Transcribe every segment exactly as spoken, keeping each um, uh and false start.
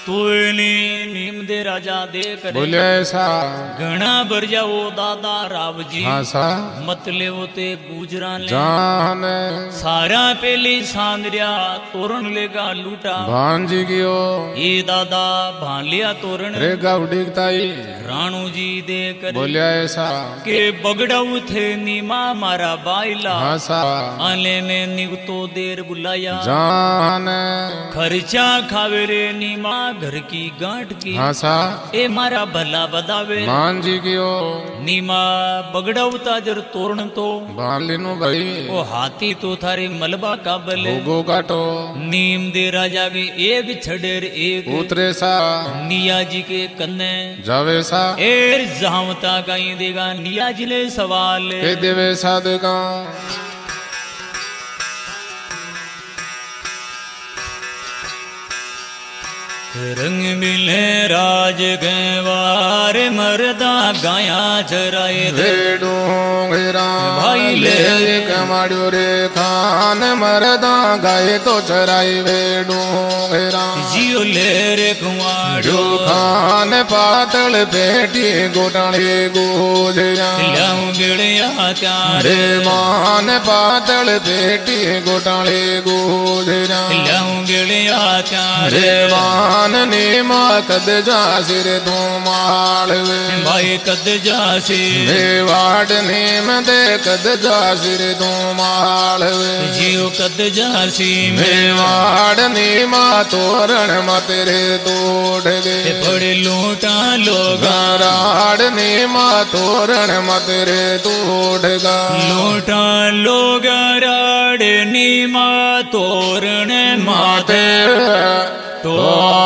तोयनी नीम दे राजा दे करे बोले ऐसा घना भर जाओ दादा राव जी हाँ सा मत ले वो ते गुजरा ले जान सारा पेली सांदरिया तोरण लेगा लूटा भांजी गियो ये दादा भान लिया तोरण रे गाउडिक ताई राणू जी दे करे बोले ऐसा के बगड़ाऊ थे नीमा मारा बाइला हाँ सा आले ने निगतो देर बुलाया जान खर्चा खावे रे नीमा घर की गांठ की हाँ सा ए मारा भला बदावे मान जी गियो नीमा बगड़ाउता जर तोरण तो बान लेनु भाई ओ हाथी तो थारे मलबा काबल भोगो काटो नीम दे राजा के एक छडेर एक उतरे सा निया जी के कन्ने जावे सा एर जावता कहीं देगा निया जी ले सवाल के देवे सा देगा रंग मिले राज गवार मरदा गाया चराए भेड़ू घेरा भाई ले कमाड़ो रे खान मरदा गाय तो चराई भेड़ू घेरा जियो ले रे कुआड़ो खान पातल पेटी गोटाले गोजरा लाऊं गिड़िया त्यारे रे मान पातल पेटी गोटाले गोजरा लाऊं गिड़िया त्यारे रे मान ने माँ कद जा सिर तू माल भाई कद जासी वाड नेम दे कद जा सिर तू माल जियो कद जासी मेवाड़ ने माँ तोरण मत रे तोड़ गे बड़े लोटा लोग राड़ ने माँ तोरण मत रे तोड़गा लोटा लोग राड़ नीमा तोरण माते तोड़ेगा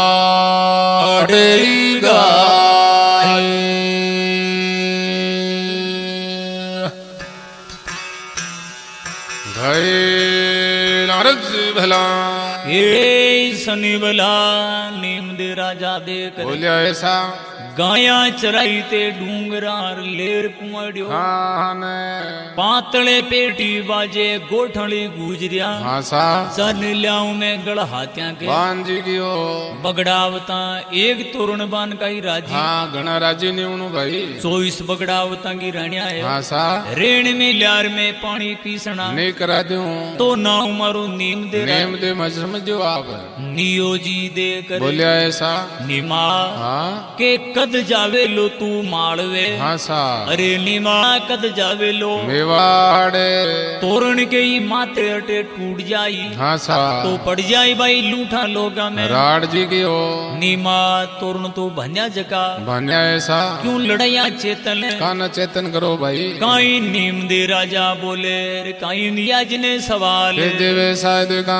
भाई नारद भला ये सनी भला नीम दे राजा दे कर बोलिया ऐसा गाया चराई ते डूंगरार लेर कुआड़ियो पातले पेटी बाजे गोठली गुजरिया हाँ सन लियाऊ में गड़ हाथ्या के बांजी गियो बगड़ावता एक तोरण बान का ही राजी हाँ घना राजी ने उनु भाई चौबीस बगड़ावता की रानिया है हाँ सा रेण में ल्यार में पानी पीसना नहीं करा दूं तो ना मारो नीम दे नेम दे मजरम जो आप नियो जी दे कर बोलिया ऐसा निमा हाँ के कद जावे लो तू माड़वे हाँ सा अरे निमा कद जावे लो मेवाड़े तोरण के ही माथे अटे टूट जाई हाँ सा तो पड़ जाई भाई लूठा लोगा में राड़ जी की हो निमा तोरण तो भन्या जका भन्या ऐसा क्यों लड़ाया चेतन कान चेतन करो भाई काई नीम दे राजा बोले रे काई निया जिने सवाल के देवे शायद का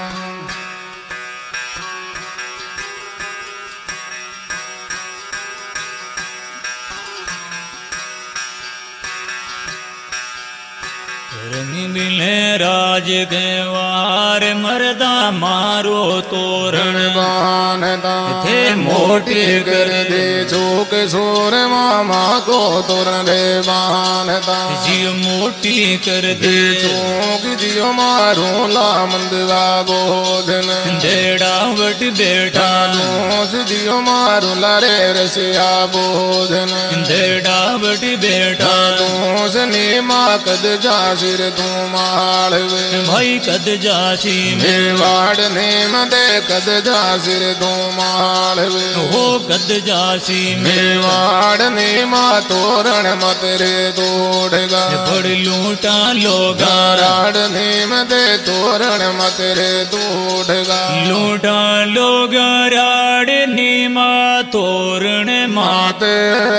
रंग मिले राज गवार मरदा मारो तोरण बानदा थे मोटी कर दे चौक सोर मामा को तोरण रे बानदा जियो मोटी कर दे चौक जियो मारो ला मंदवा बोधन डेड़ा वट बेटा दोस जियो मारो ला रे रसिया बोधन डेड़ा वट बेटा दोस ने माँ कद जा सिर तू मालवे भाई कद जासी मेवाड़ ने मदे कद जा सिर तू मालवे हो कद जासी मेवाड़ ने माँ तोरण मत रे तोड़गा बड़ लूटा लोगा राड़ ने मदे तोरण मत रे तोड़गा लूटा लोगा राड़ नीमा तोरण माते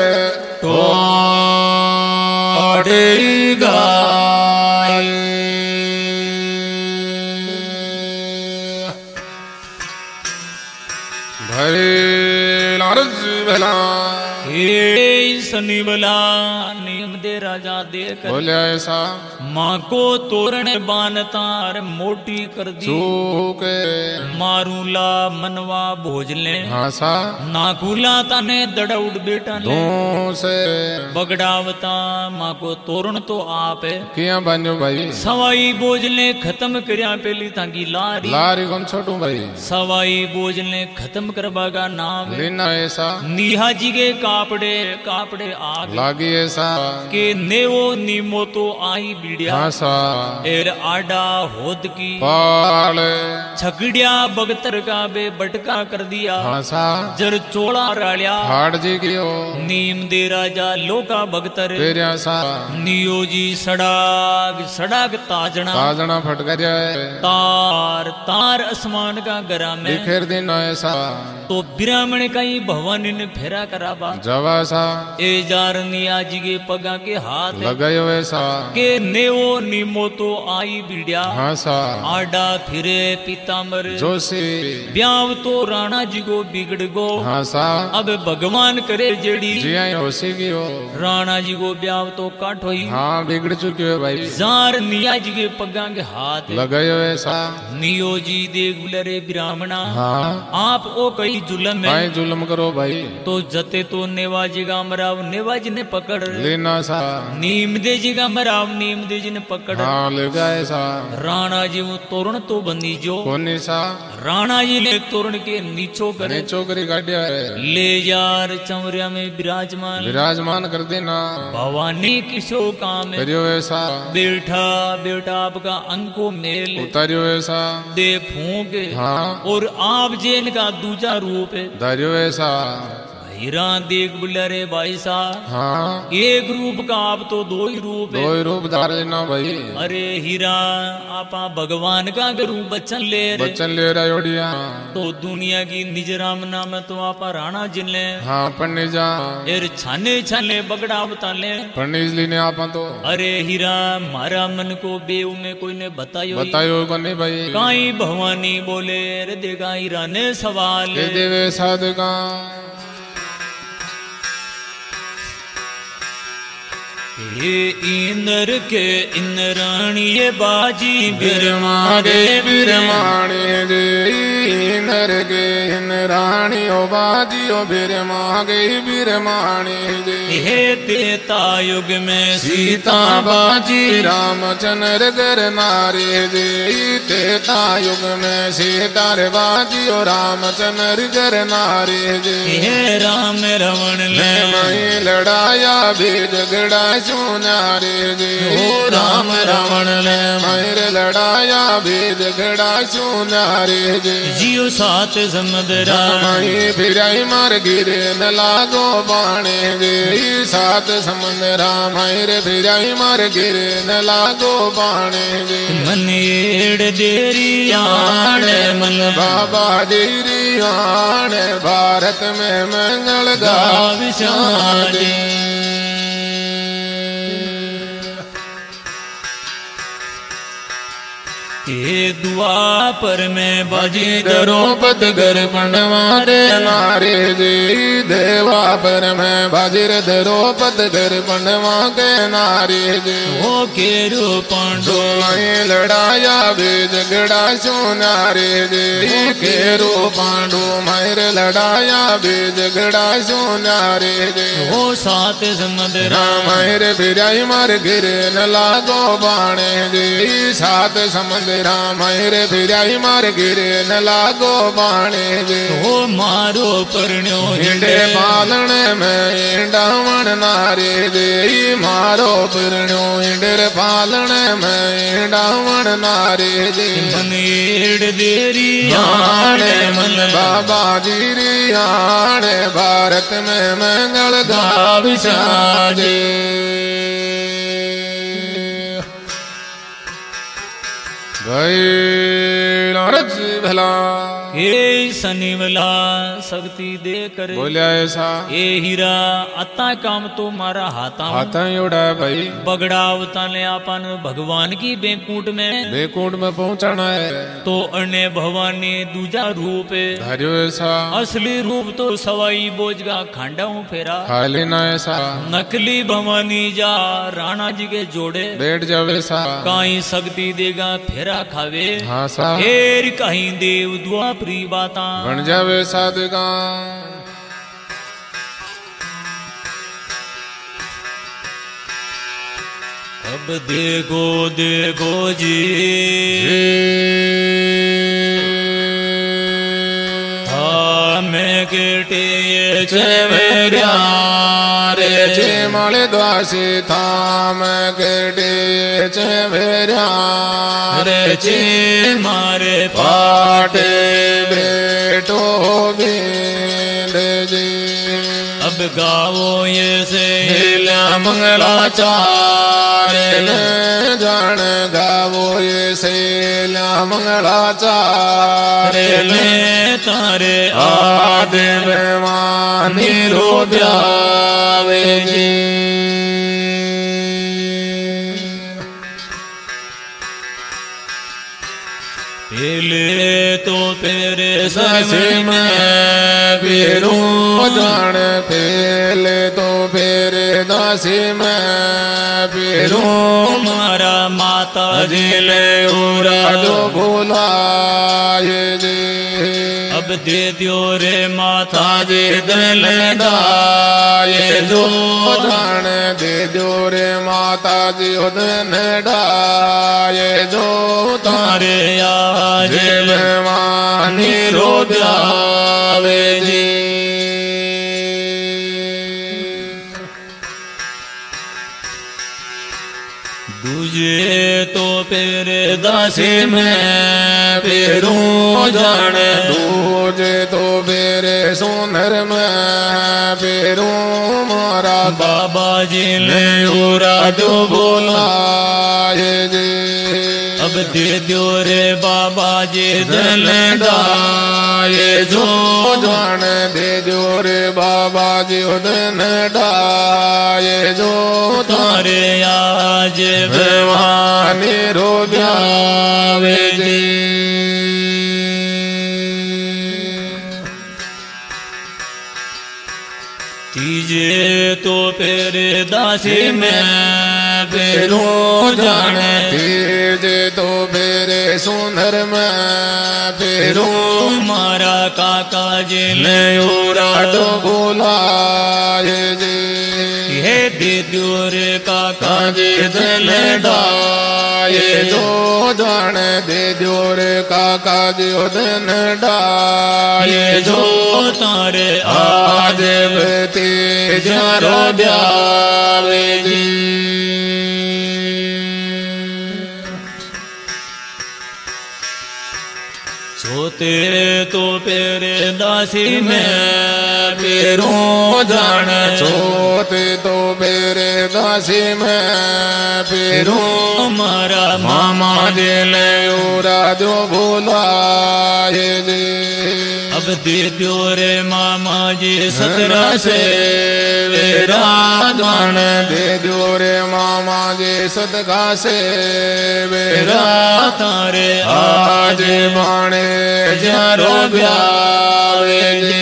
तोड़ेगा भले नारद भला ये सनी भला नीम दे राजा देख बोले ऐसा माँ को तोरण बान तार मोटी कर दी चूके मारूला मनवा भोजले हासा नाकुला ताने दड़ा उड़ बेटा ने से बगड़ावता माँ को तोरण तो आप है किया बनो भाई सवाई बोझले खत्म करया पेली तांगी लारी लारी कौन छोटू भाई सवाई बोझले खत्म करवा का नाम है लेना ऐसा निहा जी के कापड़े कापड़े आग लागी ऐसा के नेवो नीमो तो आई बीड़िया हासा एर आडा होद की पाल छकड़िया बगतर का बे बटका कर दिया हासा जर चोला रालिया हाड़ जी कियो नीम दे राजा लोका भगतर फिर ऐसा नियोजी सड़ाग सड़ाग ताजना ताजना फटकर जाए तार तार आसमान का गरा में फिर दिन ऐसा तो ब्राह्मण का ही भवानी ने फेरा कराबा जवा सा ए जार निया जी के पगा के हाथ लगायो ऐसा के नेवो नीमो तो आई बीड़िया हासा आडा फिरे पीताम्बर जोशी ब्याव तो राणा जी को बिगड़ गो हासा अब भगवान करे जेड़ी जिया होशी की हो राणा जी को ब्याव तो काटो ही हाँ बिगड़ चुकी है भाई जार निया जी के पगा के हाथ लगायो ऐसा नियो जी देख बुलरे ब्राह्मणा हाँ आप ओ कई जुलम है भाई जुलम करो भाई तो जते तो नेवाजी का मराव नेवाजी ने पकड़ लेना सा नीम दे जी का मराव नीम दे जी ने पकड़ हाँ ले गए सा राणा जी वो तोरण तो बंदी जो कोनी सा राणा जी ने तोरण के नीचो करे चौकरी गाड़िया है ले जार चमरिया में विराजमान विराजमान कर देना भवानी किसो काम है करियो ऐसा बेटा बेटा आपका अंको मेल उतारियो ऐसा दे फूंक हाँ और आप जेल का दूजा रूप है धारियो ऐसा हीरा देख बुलरे भाई साहब हाँ एक रूप का आप तो दो ही रूप है दो ही रूप धार लेना भाई अरे हीरा आपा भगवान का अगर रूप बच्चन ले रे बच्चन ले रहा योड़िया तो दुनिया की निज राम नाम तो आपा राणा जिन ले हाँ पढ़ने जा एर छाने छाने बगड़ा बता ले पढ़ने इसलिए ने आप तो अरे हीरा मारा मन को बेव में कोई ने बतायो बतायो बने भाई काई भवानी बोले रे देगा हीरा ने सवाल ये देवे साधु का हे इंद्र के इंद्राणी ये बाजी बिरमागे बिरमाणे जे इंद्र के इंद्राणी ओ बाजी ओ बिरमागे बिरमाणे जे हे तेता युग में सीता बाजी रामचंद्र घर नारे जे तेता युग में सीता रे बाजी ओ रामचंद्र घर नारे जे हे राम रावण ले मई लड़ाया भी झगड़ा सुनारे जे ओ राम रावण ले मयर लड़ाया भी झगड़ा सुनारे जे जियो सात समुद्रा मई फिराई मर गिरे न लागो बाणे जे सात समुद्रा मयर फिराई मर गिरे न लागो बाणे जे मन एड़ देरी आण मन बाबा देरी आण भारत में मंगल गाविशादे ये दुआ पर में बाजी द्रौपद घर बनवारे नारे जी देवा पर में बाजिर द्रौपद घर बनवा के नारे जी हो के रो पांडो लड़ाया भी झगड़ा सुनारे जी के रो पांडु मायर लड़ाया भी झगड़ा सुनारे जी हो सात समुद्रा मायर फिराई मर गिरे न लागो बाणे जी सात समुद्र राम रे फिराई मार गिरे न लागो बाणे जे हो मारो परण्यो हिंडे पालन में डावण नारे जे मारो परण्यो हिंडे पालन में डावण नारे जे मन एड़ देरी आणे मन बाबा जीरी आणे भारत में मंगल गाविशादे भाई नारद भला हे शनिवला शक्ति दे कर बोलिया ऐसा ए हीरा अता काम तो मारा हाथा हाथा एवढा भाई बगड़ावता ने आपन भगवान की बेकूट में बेकूट में पहुंचाना है तो अन्य भगवान ने दूजा रूप धार्यो ऐसा असली रूप तो सवाई बोझगा खांडा फेरा खाली ना ऐसा नकली भवानी जा राणा जी के जोड़े बैठ जावे सा काई शक्ति देगा फेरा खावे हाँ सा फेर कहीं देव दुआ प्री बाता बन जावे साधगा अब देखो देखो जी हाँ मैं केटे चेवेरिया रे चे माले द्वासी था मैं केटे चेवेरिया रे चे मारे पाटे बेटो बिंद जी अब गावो ये से हिला मंगलाचार ने जान गावो ये सेला मंगलाचार ने तारे आदि बेमानी रो ब्यावे जी पहले तो पेरे ससी में पीरू जान पहले तो पेरे दासी में पीरू मारा माता जी ले उरा जो भूला ये जी अब दे दियो रे माता जी दिल डाये जो जान दे दो रे माता जी दिन डाये जो तारे आज बेमानी रो ब्यावे जी दूजे तो पेरे दासी में पेरू जान दूजे तो पेरे सोनर में पेरू मारा बाबा जी ले उरा जो बोला ये जी अब दे दो रे बाबा जी दिल डाये जो जान दे दो रे बाबा जी दिन डाये जो तारे आज बेवानी रो ब्यावे जी तीजे तो पेरे दासी में पेरू जान तीजे तो पेरे सुंदर में पेरू मारा काका जी ले उरा तो बोला ये जी हे दे दो रे काका जी दिल डाये जो जान दे दो रे काका जी दिन डाये जो तारे आज बेती जरो ब्यावे जी सोते तो पेरे दासी में पेरू जान सोते तो पेरे दासी में पेरू मारा मामा जी ले उरा जो बोला ये जी अब दे दो रे मामा जी सतरा से वेरा जान दे दो रे मामा जी सदका से वेरा तारे आज बाणे जरो ब्यावे जी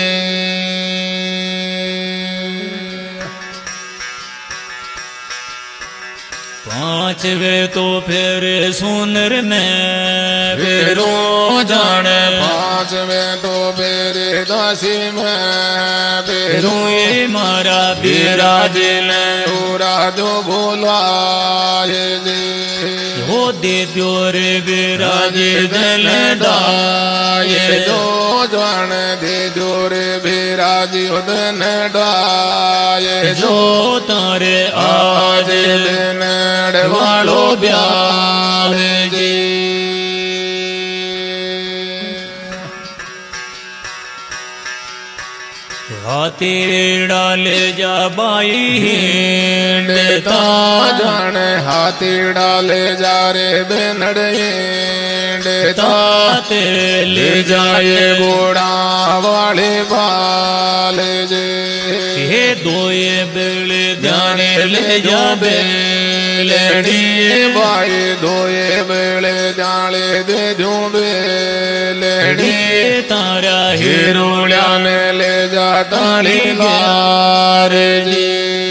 पांचवे तो फिर सुनर में फेरू जान पांचवें तो फेरे दासी में फेरू ये मारा बिराज ने उरा जो बोला ये जी हो दे दो रे बिराज दिल डाये जो जान दे दो रे बिराज दिन डाये जो तारे आज दिन वालो ब्यावे जी हाथी डाले जा बाई देता जाने हाथी डाले जा रे बेनड़े देता ते ले जाए घोड़ा वाले बाल जे हे दोए बेले ध्याने ले जा बेलड़ी बाई दोए बेले जाले दे जो बेलड़ी तारा हिरोलिया ने ले जा ताली गार जी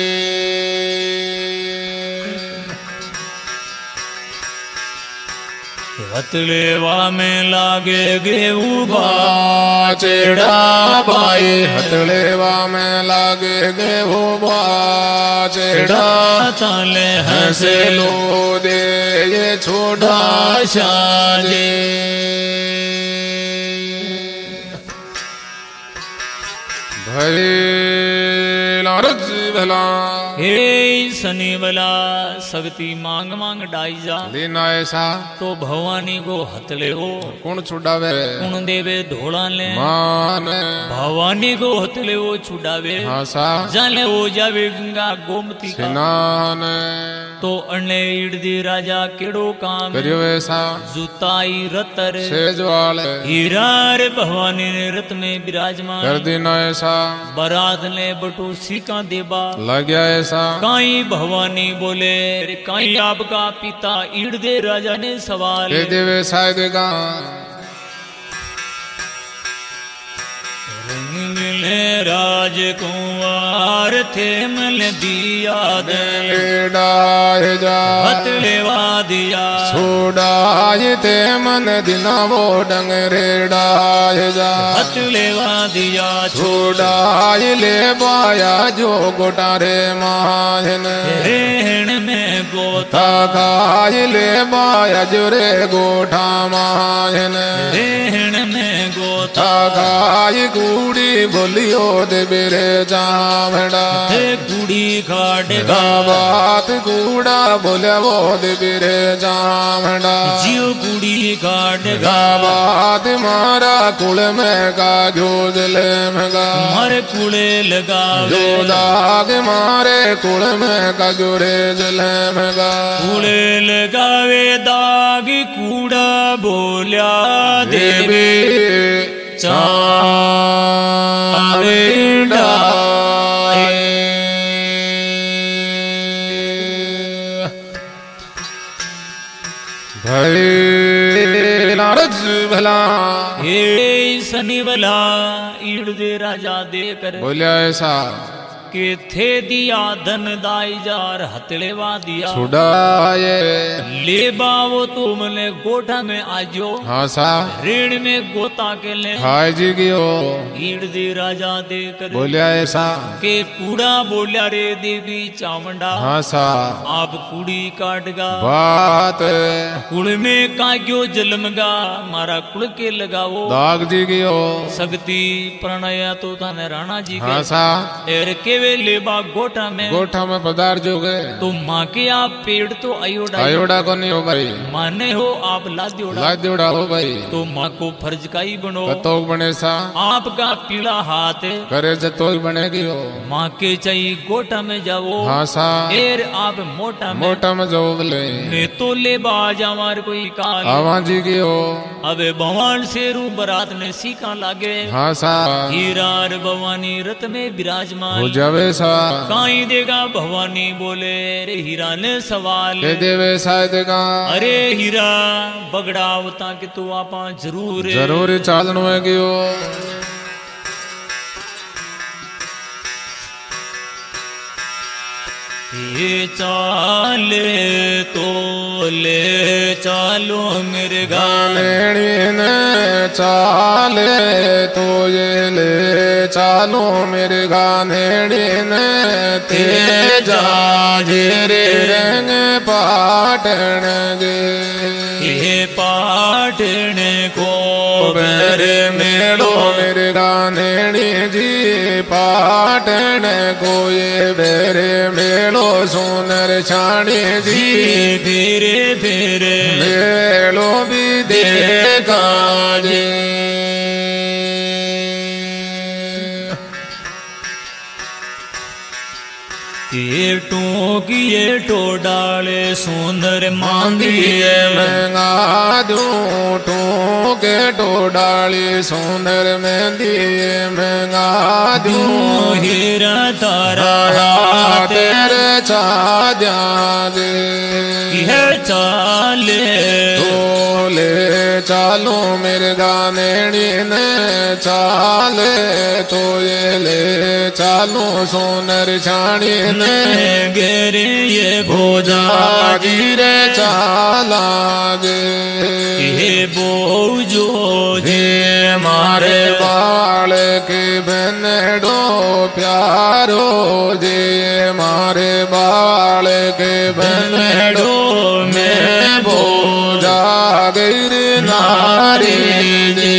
हथलेवा में लागे गेऊ चेड़ा बाई हथलेवा में लागे गे वो चेड़ा ताले हंसे लो दे ये छोड़ा शाजे भले लारज भला हे सनी बला शक्ति मांग मांग डाई जा लेना ऐसा तो भवानी को हथले हो कौन छुड़ावे कौन देवे ढोला ले मान भवानी को हथले वो छुड़ावे हासा जाले हो जावे गंगा गोमती का स्नान तो अने इड़दी राजा केड़ो काम करियो ऐसा जुताई रतर सेजवाल हीरार भवानी ने रत में विराजमान कर देना ऐसा बरात ने बटू सीका देबा लग गया ऐसा काई भवानी बोले रे काई आपका पिता इड़दे राजा ने सवाल के देवे शायद गा राजकुमार थे मल दिया डाय जा हथलेवा दिया छोड़ाए ते मन दिना वो डंग रे डाय जा हथलेवा दिया छोड़ाए ले पाया जो गोटा रे माहन रेहण में गोता खाए ले पाया जो रे गोठा माहन रेहण में गोता खाए कूड़ी बोलियो दे बेरे जामड़ा कुड़ी खाड़ बात कूड़ा बोले वो दे बेरे जामड़ा जियो कुड़ी खाड़ बात मारा कुल में का जो जले मगा मारे कुड़े लगा जो दाग मारे कुल में का जो रे जले मगा कुड़े लगावे दाग कूड़ा बोल्या देवी चावे डाए भले नारज भला हे सनी भला इड़दे राजा देकर बोलिया ऐसा के थे दिया धन दाई जार हथलेवा दिया छुड़ाए ले बावो तुमने गोठा में आजो हाँ सा ऋण में गोता के ले हाय जी गियो इड़दे राजा देकर बोलिया ऐसा के कूड़ा बोलिया रे देवी चामुंडा हाँ सा आप कुड़ी काटगा बात कुड़ में काग्यो जलमगा मारा कुड़ के लगाओ दाग जी गियो शक्ति प्रणय तो थाने राणा जी हाँ के सा एर के वे लेबा गोठा में गोठा में पदार्थ जो गए तो माँ के आप पेड़ तो अयोडा अयोडा को नहीं हो भाई माने हो आप लाद्योड़ा लाद्योड़ा हो भाई तो माँ को फर्ज का ही बनो कतोक बने सा आपका पीला हाथ करे जतोक बनेगी हो माँ के चाहिए गोठा में जाओ हाँ सा एर आप मोटा में मोटा में जाओ बोले ने तो ले बाज हमार कोई काल आवा जी की हो अबे भगवान से रू बरात ने सीखा लागे हाँ सा हीरार भवानी रत में विराजमान हो जावे सा काई देगा भवानी बोले रे हीरा ने सवाल के देवे शायद का अरे हीरा बगड़ावता कि तू आपा जरूर जरूर चालन है कि हो ये चाले तो ले चालो मेरे गाने ने चाले तो ये ले चालो मेरे गाने ने तेजा जेरे रंग पाटन गे ये पाटन को मेरे मेड़ो मेरे गाने जी पाटन को ये बेरे मेड़ो सोनर छाणी जी फेरे फेरे मेलो भी देखा जी टूकिए टोडाले सुंदर मांदिए महंगा दूं टूके टोडाली सुंदर मेहंदिए महंगा दूं हीरा तारा तेरे चाद्या दे यह चाले तोले चालो मेरे गाने ने चाले तो ये ले चालो सोनर छाणी ने गेरे ये भोजा जीरे चाला गे हे बोझो जे मारे बाल के बनडो प्यारो जे मारे बाल के बनडो में बोझा गिर नारी जी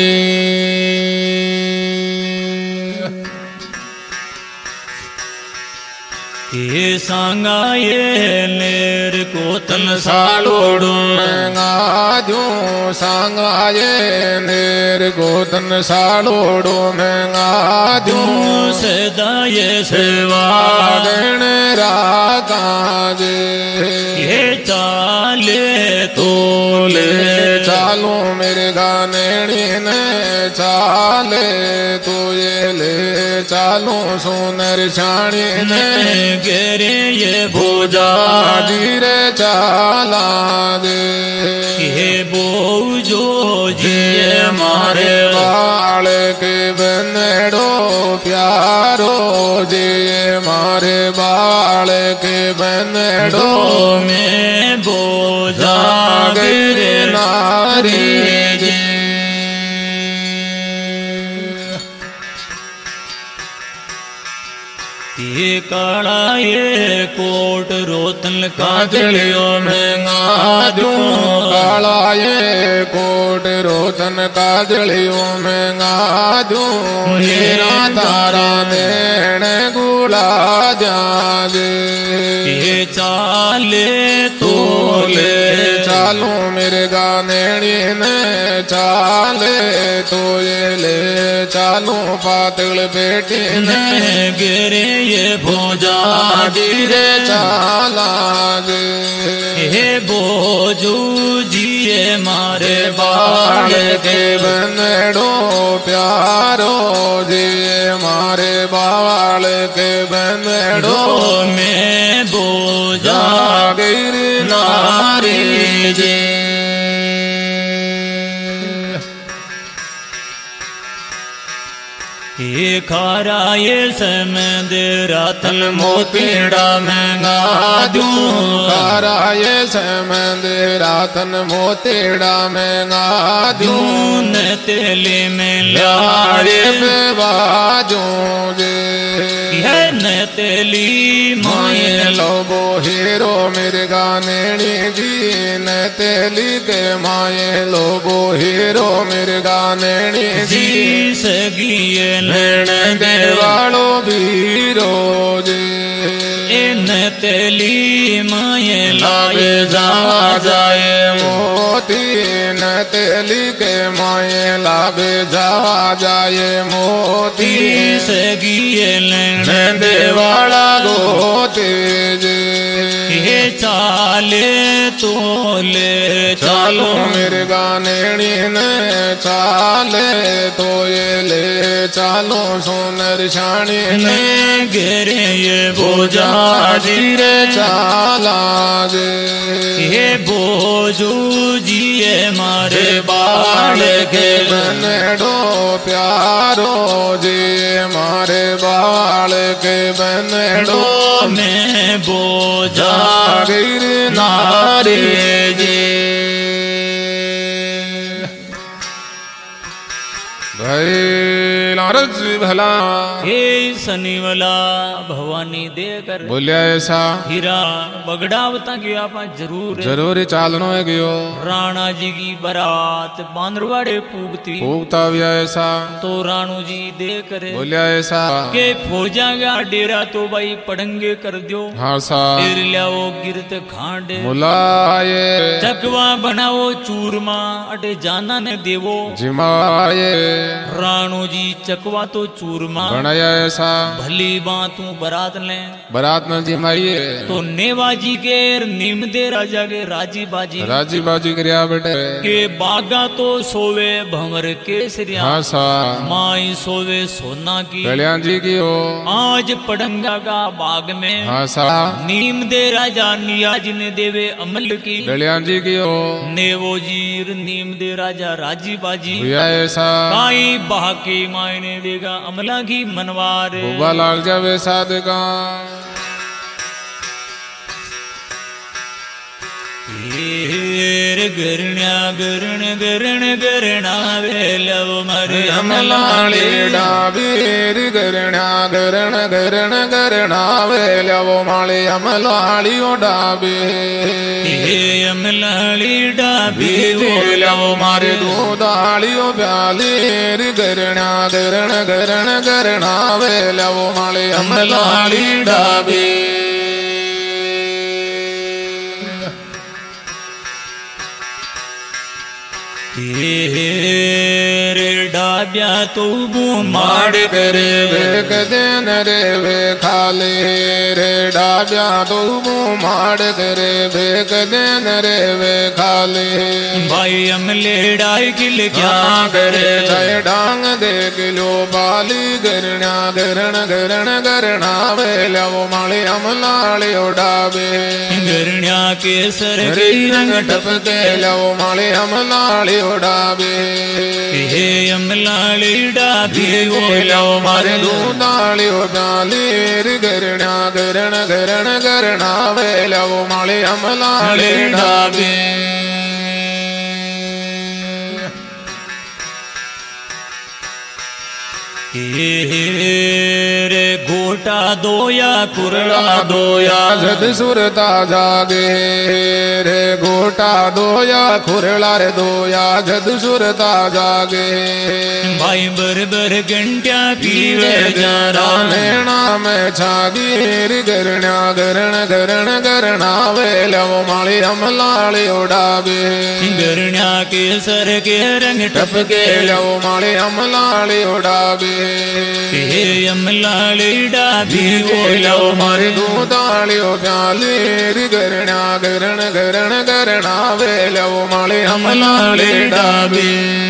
ये सांगा ये नेर को तन सालोड़ो महंगा दूं सांगा ये नेर को तन सालोड़ो महंगा दूं सदा ये सेवा गण रागा जे ये चाले तोले चालो मेरे गाने ने चाले तो ये ले चालो सोनर छाणी ने गेरे ये भोजा जीरे चाला दे हे बोझो जिए मारे बाल के बनडो प्यारो जे मारे बाल के बनडो में बोझा गिर नारी जी ये काला ये कोट रोतन काजलियो महंगा दूं काला ये कोट रोतन काजलियो महंगा दूं हीरा तारा नेण गुला जागे ये चाले तोले चालो मेरे गाने ने चाले तो ये ले चालो पातल बेटी ने गेरे ये भोजा जीरे चाला गे हे बोझू जिए मारे बाल के बनडो प्यारो जे मारे बाल के बनडो में बोझा गिर नारी जे ये खारा ये समंद रातन मोतीड़ा महंगा दूं खारा ये समंद रातन मोतीड़ा महंगा दूं न तेले में लाड़े लाड़े पे बाजों जे है न तेली माए माए लोगो हीरो मेरे गाने जी न तेली के माए लोगो हीरो मेरे गाने जी जी सगिए नैण देवालो बीरो जे न तेली माए लागे लाए जावा जाए मोती न तेली के माए लागे जावा जाए मोती सगिए न देवाला गोते जे हे चाले तोले चालो मेरे गाने ने चाले तो ये ले चालो सोनर छाणी ने गेरे ये बोझा जीरे चाला जे हे बोझू जिए मारे बाल बाल के के बनडो प्यारो जे मारे बाल के बनडो में बोझा गिर नारी जे भाई नारद भला हे शनिवला भवानी दे कर बोलिया ऐसा हीरा बगड़ावता गया पा जरूर जरूर ही चालनो है गयो राणा जी की बारात बांद्रवाड़े पूगती फूकता भी ऐसा तो राणू जी दे करे बोलिया ऐसा के फौजा गया डेरा तो भाई पड़ंगे कर दियो हाँ सा फिर लियाओ गिरत खांडे मुलाये चकवा बनाओ चूरमा अटे जाना ने देवो जिमाये राणू जी चकवा तो चूरमा बनाया ऐसा भली बातू बरात ले बरात न जिमाइए तो नेवाजी के नीम दे राजा के राजी बाजी राजी बाजी करिया बेटे के बागा तो सोवे भंवर केसरिया हाँ सा माई सोवे सोना की कल्याण जी की हो आज पडंगा का बाग में हाँ सा नीम दे राजा नियाज ने देवे अमल की कल्याण जी की हो नेवो जीर नीम दे राजा राजी बाजी भैया ऐसा काई बाकी मायने देगा अमला की मनवार बुबा लाग जावे साधका गरण्या गरण गरण गरणा वेलव मरे अमलाली डाबीर गरण्या गरण गरण गरणा वेलव माले अमलाली ओ डाबी अमलाली डाबी वेलव मारे दूधाली ओ ब्यालीर गरण्या गरण गरण गरणा वेलव माले अमलाली डाबी रे डाब्या तो माड़ करे वेक देन रे वे खाले रे डाब्या तो माड़ करे वेक देन रे वे खाले भाई अमले डाई किल क्या करे जय डांग दे किलो बाली गरण्या गरण गरण गरणा वे लवो माले अमलाले डाबे गरण्या के सर रंग टपके लवो माले अमलाले डाबे हे अमलाले डाबी वो लव मारे दूधाली ओ डालीर गरण्या गरण गरण गरणा वे लव माले अमलाले डाबे रे गोटा दोया कुरला दोया जद सुरता जागे रे गोटा दोया खुरला रे दोया जद सुरता जागे भाई बर बर घंटिया पीवे जरा नैना में छागीर गरण्या गरण गरण गरणा वे लव माले अमलाले उड़ाबे गरण्या के सर के रंग टपके लव माले अमलाले उड़ाबे हे अमलाले डाबी वो लव मारे दूधाली ओ प्यालीर गरण्या गरण गरण गरणा वे लव माले अमलाले डाबे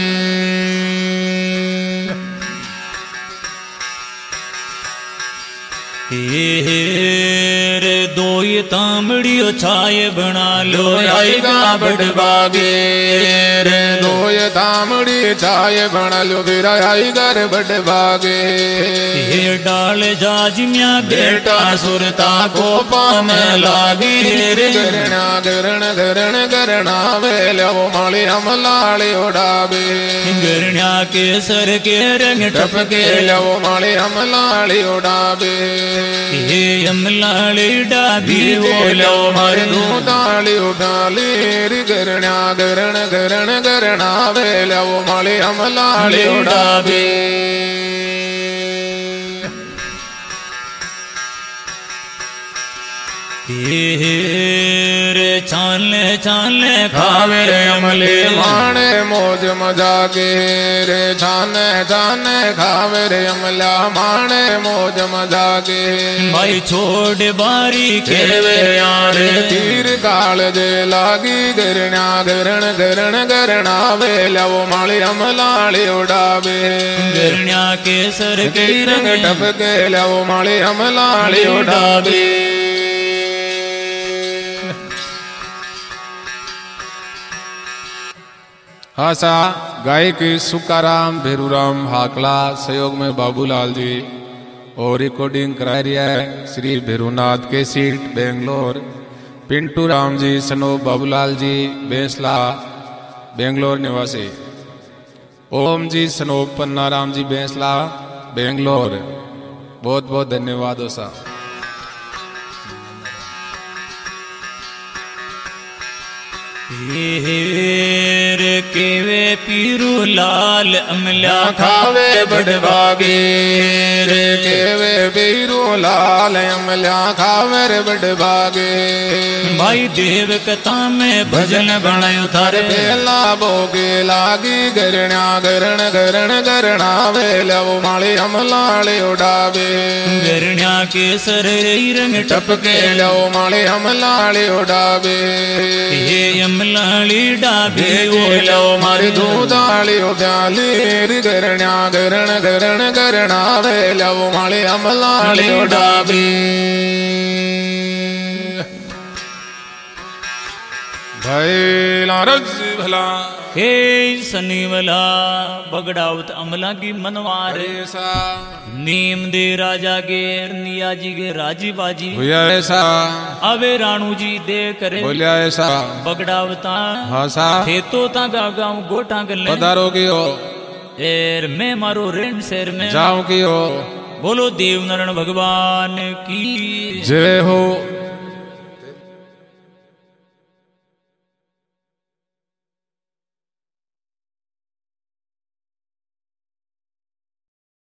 रे दोय तांबड़ियो छाए बना लो आएगा बड़ बागे रे दोय तामड़ी छाए बना लो फिर आई घर बड़ बागे हे डाल जाजमिया बेटा सुरता को पाम लागे रे गरण्या गरण गरण गरणा वे लव माले अमलाले उड़ाबे गरण्या के सर के रंग टपके लव माले अमलाले उड़ाबे हे अमलाले डाबी वो लव मारे दूधाली उड़ालीर गरण्या गरण गरण गरणा वे लव माले अमलाले उड़ाबे रे छाले छाले खावे रे अमले माणे मौज मजा के रे छाने छाने खावे रे अमला माणे मौज मजा के भाई छोड़ बारी खेवे यार तीर काल जे लागी गरण्या गरण गरण गरणा वे लव माले अमलाले उड़ाबे गरण्या के सर के रंग टपके लव माले अमलाले उड़ाबे आशा गायक सुकाराम भेरूराम हाकला सहयोग में बाबूलाल जी और रिकॉर्डिंग करा रही है श्री भेरूनाथ के सीट बेंगलोर पिंटू राम जी सनो बाबूलाल जी बेंसला बेंगलोर निवासी ओम जी सनो पन्ना राम जी बेंसला बेंगलोर बहुत बहुत धन्यवाद ओसा रे केवे पीरू लाल अमला खावे बड़भागे रे केवे पीरू लाल अमला खावे रे बड़भागे भाई देव कथा में भजन बनायो थारे बेला भोगे लागी गरणा गरण गरण गरणा वे लव माले अमलाले उड़ावे गरणा के सर रंग टपके लव माले अमलाले उड़ावे हे अमलाली डाबे ओ लव मारे दूधाली उब्याली गरणा गरण गरण गरणा वे लव माले अमलाले उड़ावे भैला रज भला हे सनी वाला बगड़ावत अमला की मनवारे ऐसा नीम दे राजा के निया जी के राजी बाजी हुआ ऐसा अवे राणू जी दे करे बोलिया ऐसा बगड़ावता हाँ सा थे तो ता गाँव गोटा कर पधारो की हो एर मैं मारो रेण शहर में जाओ की हो बोलो देव नारायण भगवान की जय हो।